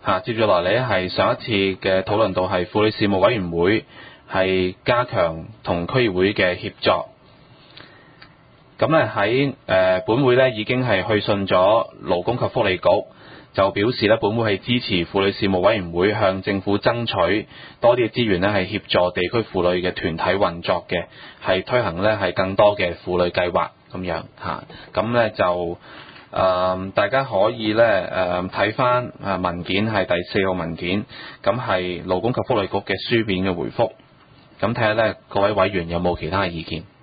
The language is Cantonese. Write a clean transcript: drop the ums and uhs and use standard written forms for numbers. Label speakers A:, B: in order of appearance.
A: 接住落嚟咧係上一次嘅討論到係婦女事務委員會係加強同區議會嘅協作。咁咧喺本會咧已經係去信咗勞工及福利局，就表示咧本會係支持婦女事務委員會向政府爭取多啲嘅資源咧係協助地區婦女嘅團體運作嘅，係推行咧係更多嘅婦女計劃咁樣嚇。咁咧就大家可以咧睇翻文件係第4號文件，咁係勞工及福利局嘅書面嘅回覆，咁睇下咧各位委員有冇其他嘅意見。